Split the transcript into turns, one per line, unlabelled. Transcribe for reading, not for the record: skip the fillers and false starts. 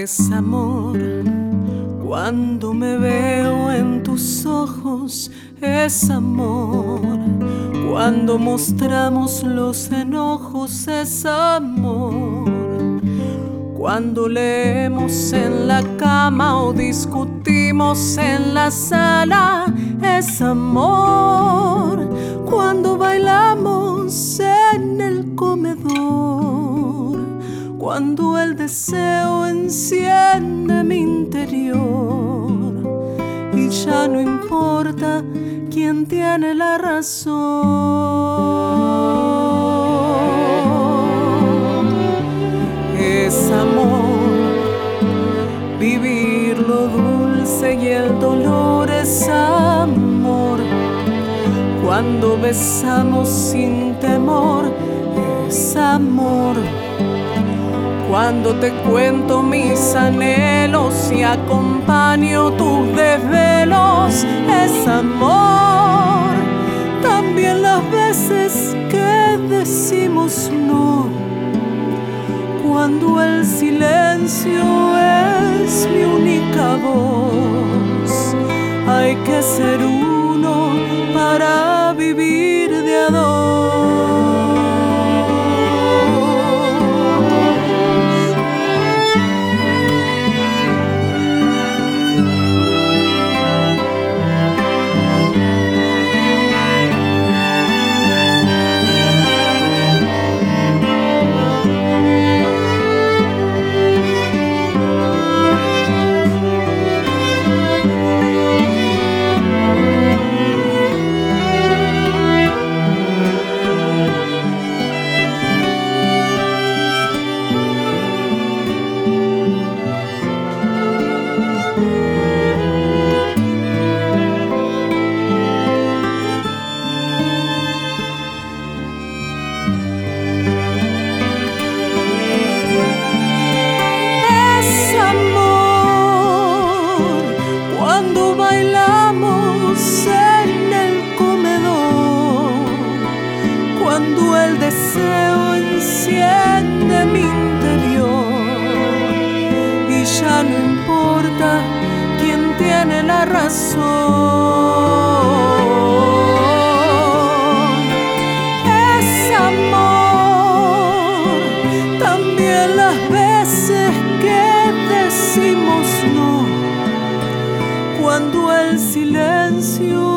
Es amor cuando me veo en tus ojos, es amor cuando mostramos los enojos, es amor cuando leemos en la cama o discutimos en la sala, es amor cuando bailamos en el comedor, cuando el deseo enciende mi interior y ya no importa quién tiene la razón. Es amor vivir lo dulce y el dolor, es amor cuando besamos sin temor, es amor cuando te cuento mis anhelos y acompaño tus desvelos, es amor también las veces que decimos no, cuando el silencio es mi única voz. Hay que ser uno para vivir de a dos. Cuando el deseo enciende mi interior y ya no importa quién tiene la razón. Es amor también las veces que decimos no, cuando el silencio